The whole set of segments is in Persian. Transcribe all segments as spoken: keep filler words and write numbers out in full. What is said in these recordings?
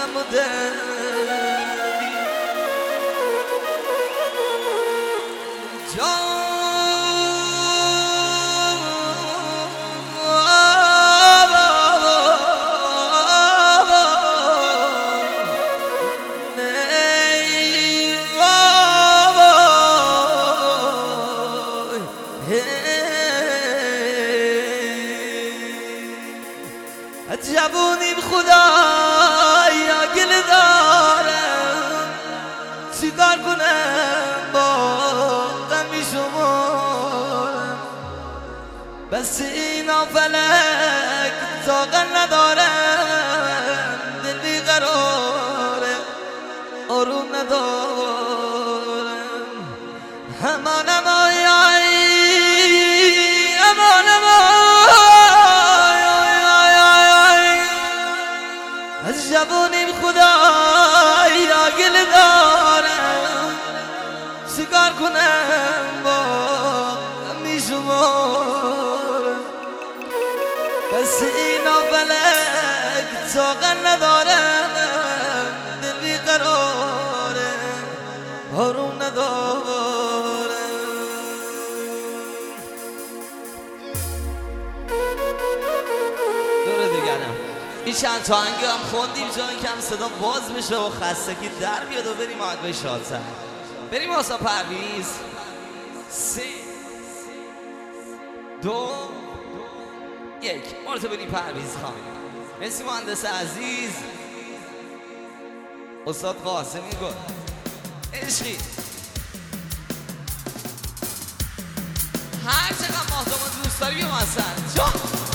و دلی جان جوونیم خدایا گل دارم چیکار کنم با غمی شمارم بس اینا فلک طاقت ندارم دل بیقراره آروم ندارم همانم آی آی همانم از جوونیم خدایا گل دارم چیکار کنم با غمی شمارم بس اینا فلک طاقت ندارم دل بیقراره آروم ندارم دور دیگرم این چند تا آهنگ هم خوندیم جایی کم صدا باز بشه و خستگی در بیاد و بریم آهنگ شادتر بریم واسه پرویز سه دو یک مرتبه بریم پرویز خان مرسی مهندس عزیز استاد قاسمی گل عشقی هر چقدر ماهدامون دوست داری بیم اصلا جان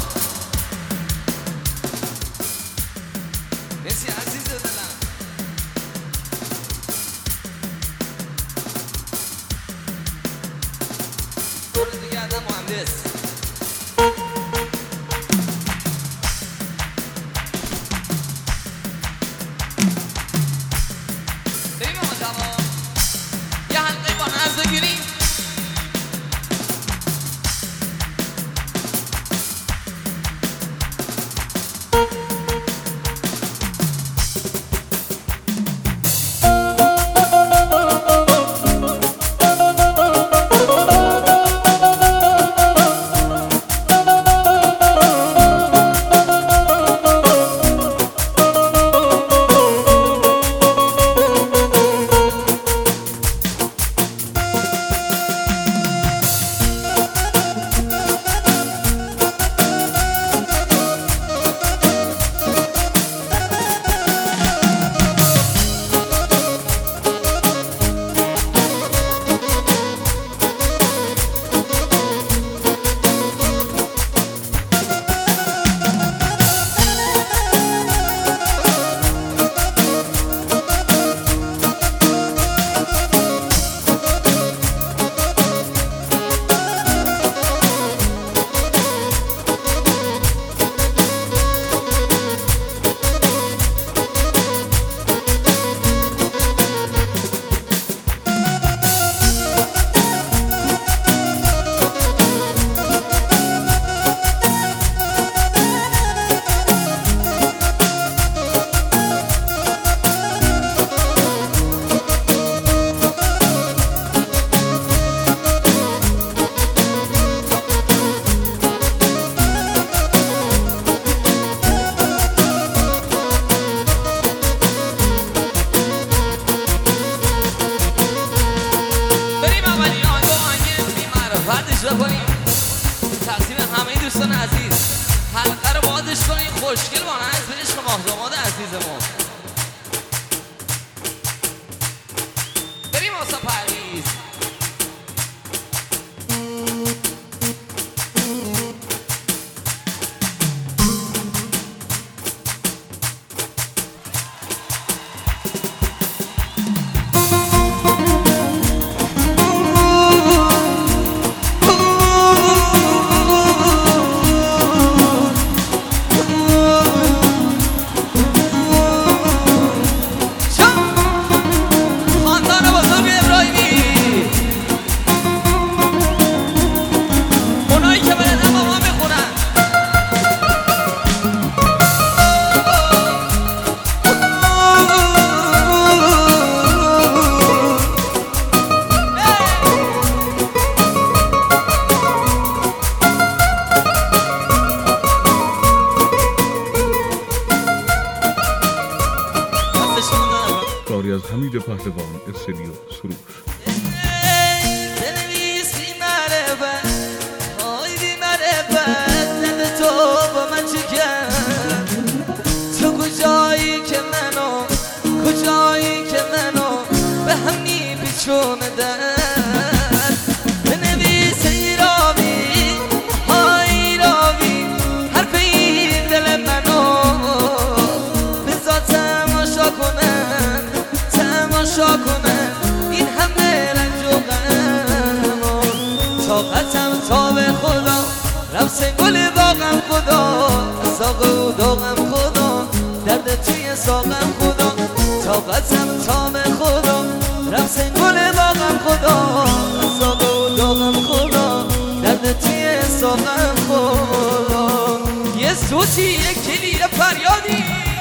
مرسی عزیز دلم دور دیگه ادم مهندس بریم آقا جواب یه حلقه با ناز بگیریم تقسیم همه دوستان عزیز حلقه رو بازش کنین خوشگل با ناز به عشق ماهداماد عزیزمون بریم واسه پرویز پهلوان استودیو سروش. بنویسی معرفت های بی معرفت دل تو با من چی کرد؟ تو کجایی که منو کجایی که منو به هم میپیچونه درد؟ بنویس ایراوی های ایراوی حرف این دل منو بذار تماشا کنن تماشا کنن این همه رنج و غم طاقتم تا به خدا رفت گل باغم خدا ساق و داغم خدا درد توی ساقم خدا طاقتم تا به خدا رفت گل باغم خدا ساق و داغم خدا درد توی ساقم خدا. یه سوتی یه کلید فریادی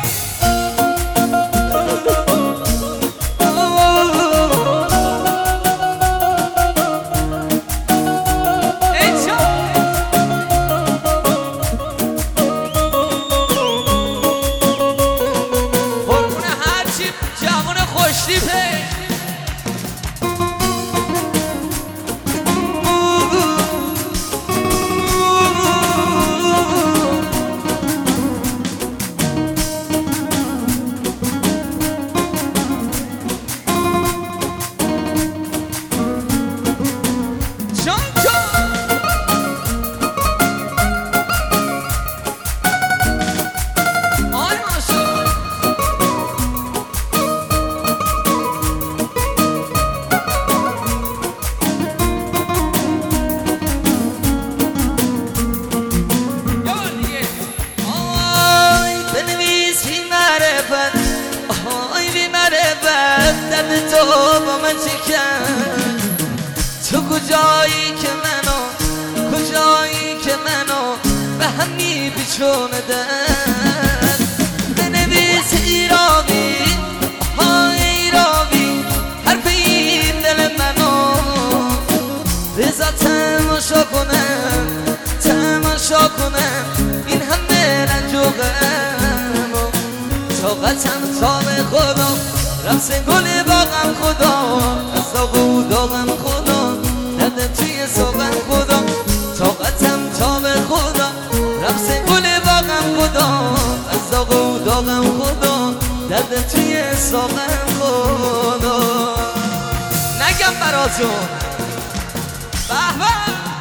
تو با من چی کرد؟ تو کجایی که منو کجایی که منو به هم میپیچونه درد؟ بنویس ایراوی های ایراوی حرف این دل منو بذار تماشا کنم تماشا کنم این همه رنج و غم طاقتم تا به خدا رفت گل باغم خدا ساق و داغم خدا درد توی ساقم خدا طاقتم تا به خدا رفت گل باغم خدا ساق و داغم خدا درد توی ساقم خدا. نگم براتون به به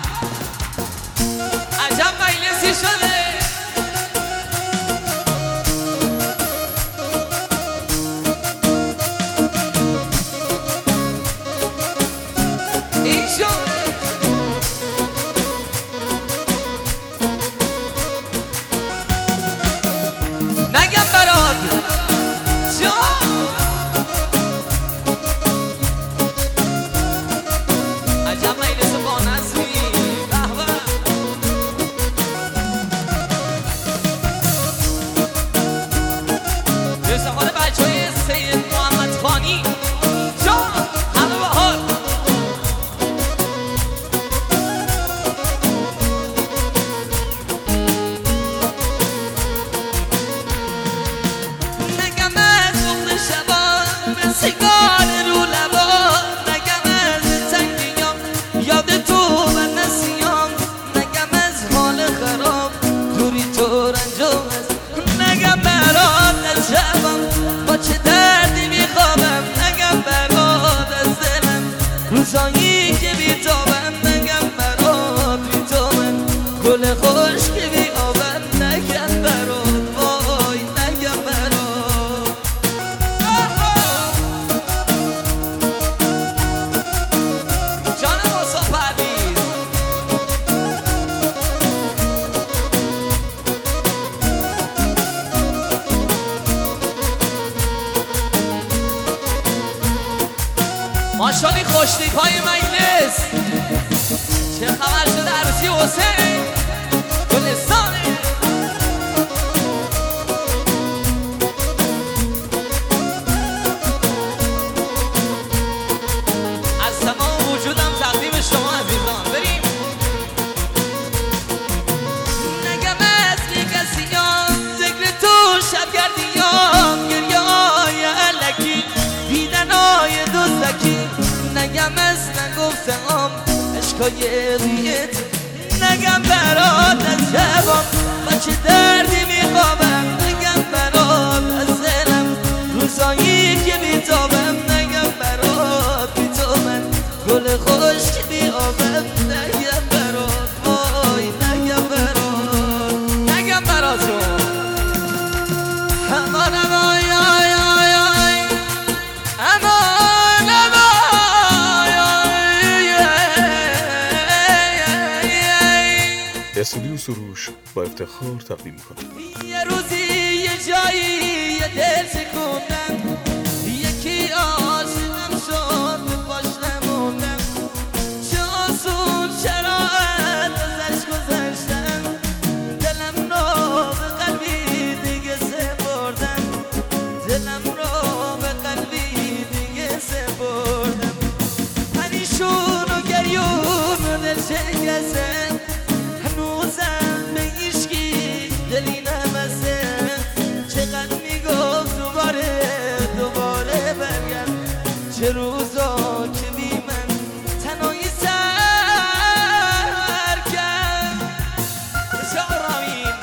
عجب مجلسی شده نگم برات جان عجب مجلس با نظمی به شمال بچه های سید محمد خانی جان همه بحال سیگار رو لبا نگم از تنگیام یاد تو و نسیام نگم از حال خراب دوری تو رنجام است نگم برات از شبم با چه دردی میخوابم نگم برات از دلم روزایی که بیتابم نگم برات بیتابم گل خوش که بیابم نگم برات وای نگم برات ماشالی خوشتیپ های مجلس چه خبر شده عروسی حسین گلستانه از تمام وجودم تقدیم شما عزیزان بریم. نگم از بی‌کسیام ذکر تو شب گردیام گریه های علکی دیدن های چشای رویت نگم برات از شبام و چه دردی میخوابم نگم برات از دلم روزایی که بیتابم نگم برات بی تو من گل خوش که بیابم نگم برات وای نگم برات نگم برات امان امان آی آی آی امان امان استودیو سروش با افتخار تقدیم می‌کند. یه روزی یه جایی یه دل سکوندم یکی عاشقم شد به پاش نموندم چه آسون چرا ازش گذشتم دلم رو به قلبی دیگه سپردم دلم رو به قلبی دیگه سپردم پریشون و گریون و دل شکستم هنوزم به هیچکی دلی نبسته چقدر میگفت دوباره دوباره برگرد چه روزا که بی من تنهایی سر کرد شعرامین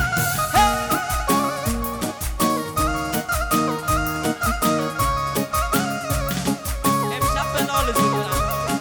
امشب به نال زیدونم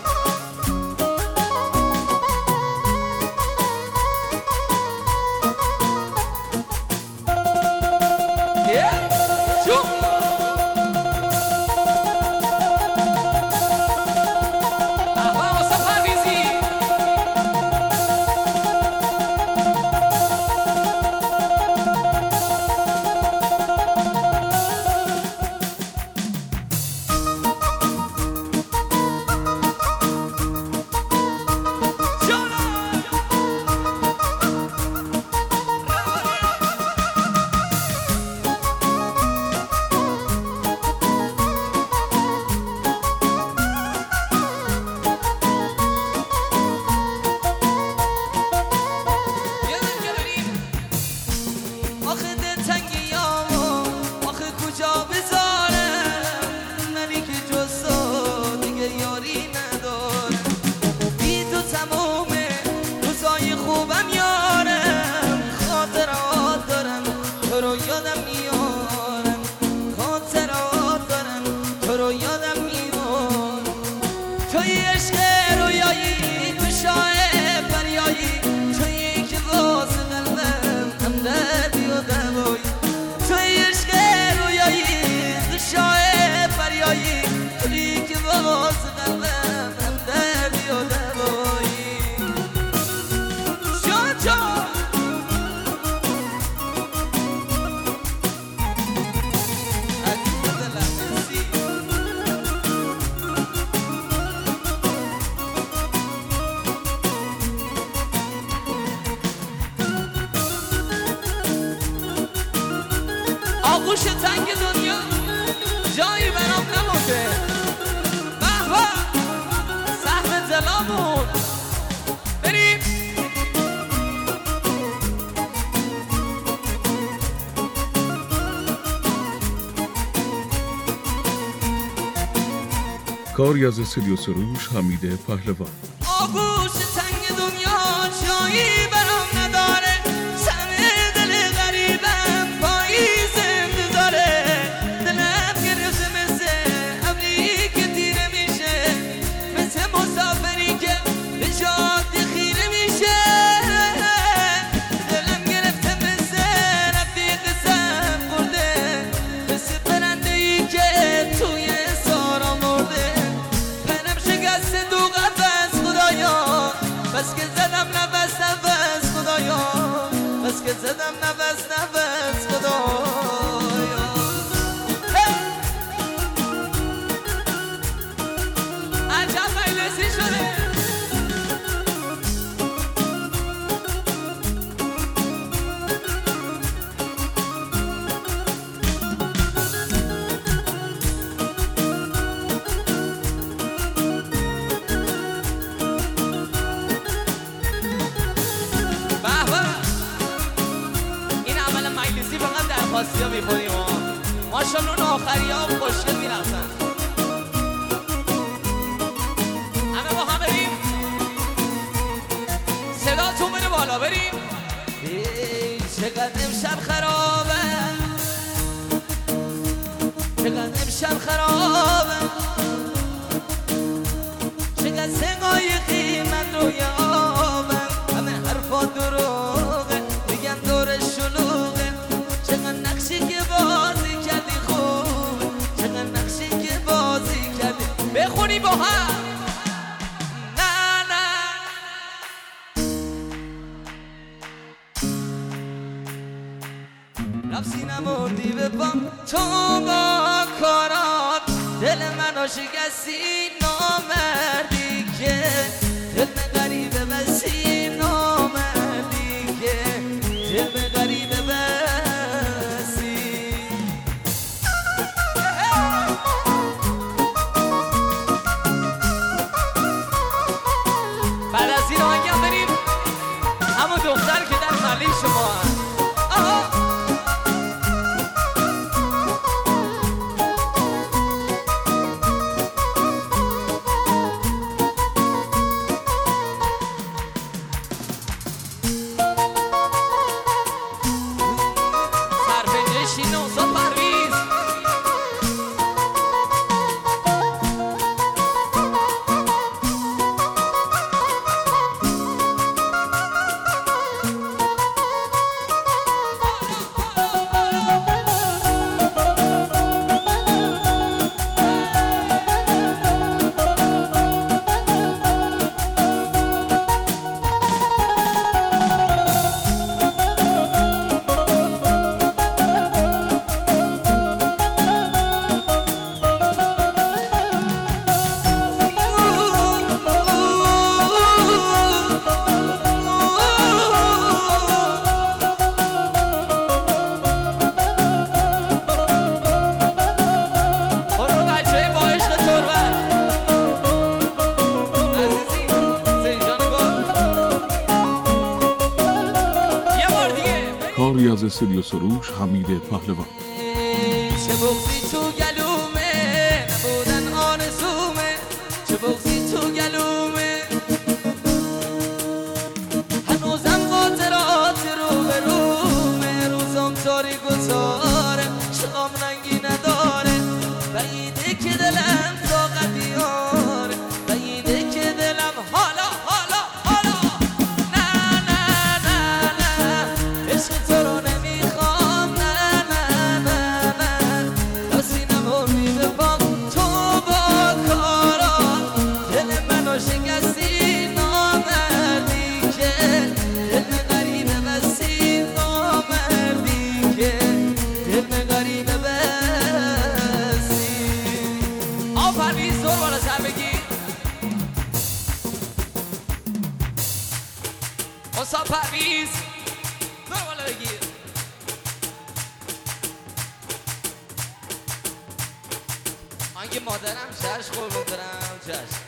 آغوش تنگ دنیا جایی برام نمونده به به سهم دلامون بریم کاری از استودیو سروش حمید پهلوان. آغوش تنگ دنیا جایی برام نداره سهم دل غریبم پایی زنده داره دلم گرفته مثل ابری که دیره میشه مثل مسافری که به جاده خیره میشه دلم گرفته مثل رفیق سر برده مثل پرنده ای که توی سارا مرده پرم شکست دو قفس خدایا بس که زدم نفس نفس خدایا بس که زدم نفس نفس خدایا عجب مجلسی شده خاصی ها میخوریم ها ماشالله اون آخری ها خوشگل میرفتن همه با هم بریم بالا بریم. چقدر امشب خرابه، چقدر امشب خرابه، چقدر سقای قیمت روی آبم، همه حرفا دروغه میگن دور شلوغه. چقدر نقشی که بازی کردی خوبه، چقدر نقشی که بازی کردی. بخونی با هم. نه نه رفتی نمردی به پام تو با کارات، دل منو شکستی نامردی که دل به غریبه بسی، نامردی که دل به غریبه بسی. بعد از این آهنگم بریم همون دختر که در خالی شما هم. کاری از استودیو سروش حمید پهلوان. چه بغضی تو گلومه نبودن آرزومه، چه بغضی تو گلومه هنوزم خاطرات رو به رومه. روزم تاری گذاره شام رنگی نداره، بعیده که دلم طاقتی آره، بعیده که دلم حالا حالا حالا. نه نه نه نه عشق تو رو نمیخوام، نه نه نه نه راستی نمردی به پام تو با کارات، دل منو شکستی نامردی که دل غریبه بسی، نامردی که دل غریبه بسی. آفرین زور بالا سر بگی اصاب پرویز، زور بالا بگیر. آنگه مادرم چشم قربون برم چشم.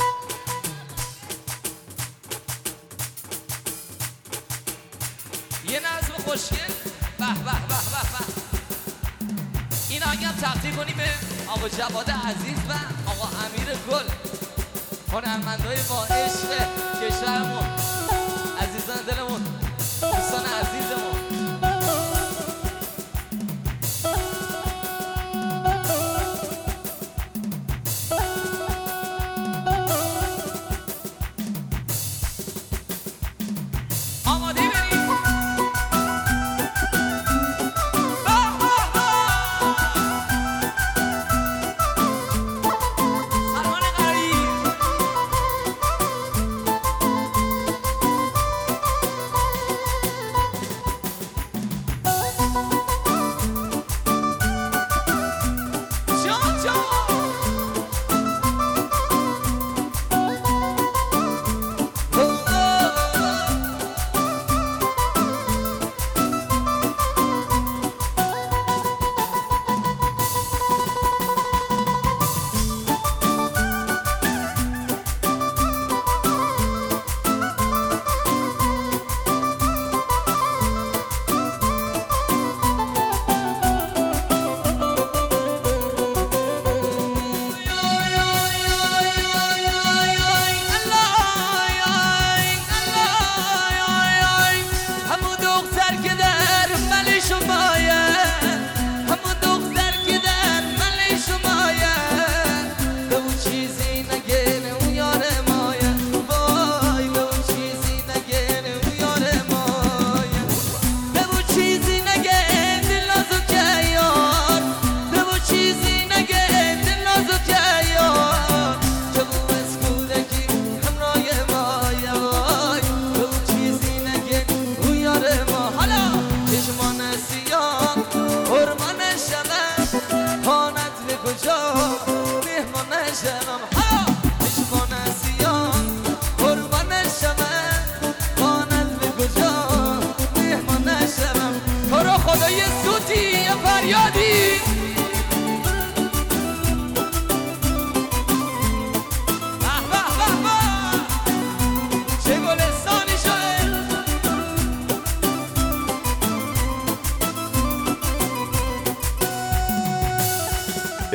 یه نظم خوشگل به به به به به. این آنگه هم تقدیم کنیم به آقا جواد عزیز و آقا امیر گل، هنرمندای با عشق کشورمون، عزیزان دلمون، دوستان عزیزمون. آماده بریم. سلمان غریب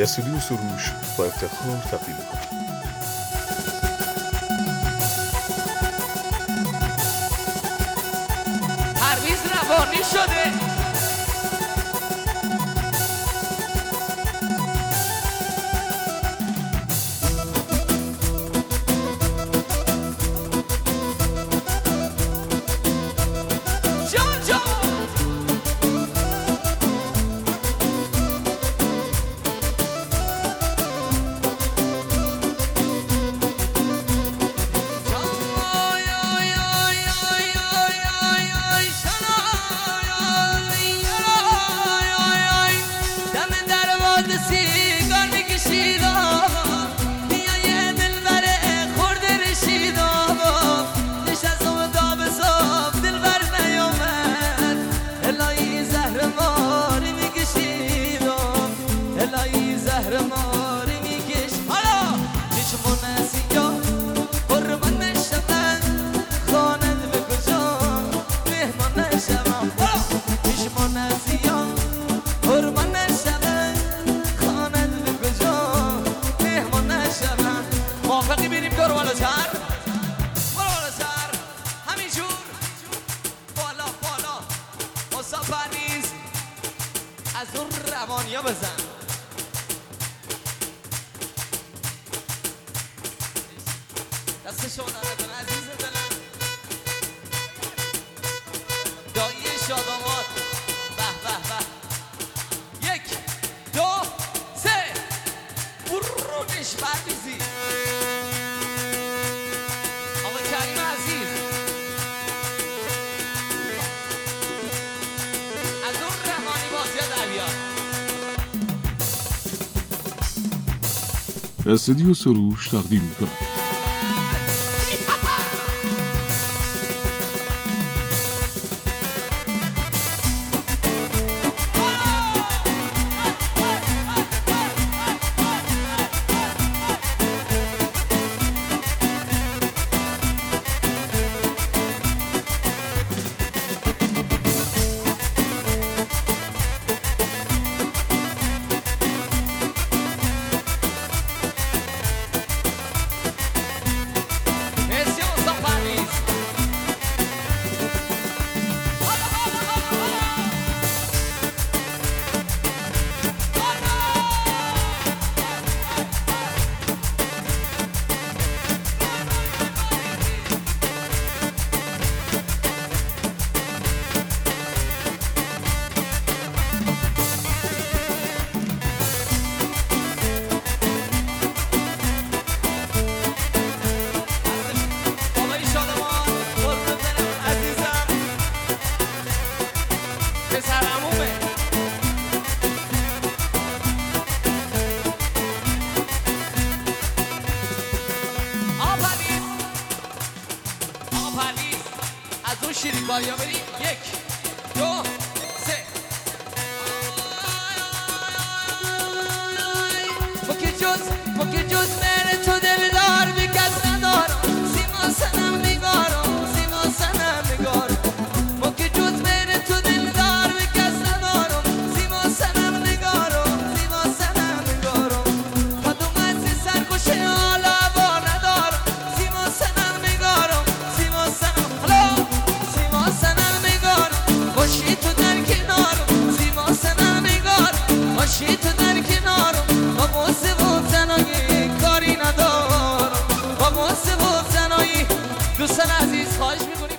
استودیو سروش با افتخار تقدیم می‌کند. پرویز روانی شده. موافقی بریم دور بالاتر، بالاتر همینجور بالا بالا. استاد پرویز از اون روانیا بزن. دست شما در نکنه عزیز دلم. دایی شادامات. به به به. یک دو سه برونش پرویزی. استودیو سروش تقدیم می‌کند. شیرین باریا بریم. یک دو سه. فکر جز فکر جز من تو دلدار بی کس ندارم. سیما سنم نگارم، سیما سنم نگارم. فکر جز من تو دلدار بی کس ندارم. سیما سنم نگارم، سیما سنم نگارم. خودم از سرکوشه حالا با ندارم. سیما سنم نگارم، سیما سنم حالا باشی تو در کنارم. سیما سنم نگارم، باشی تو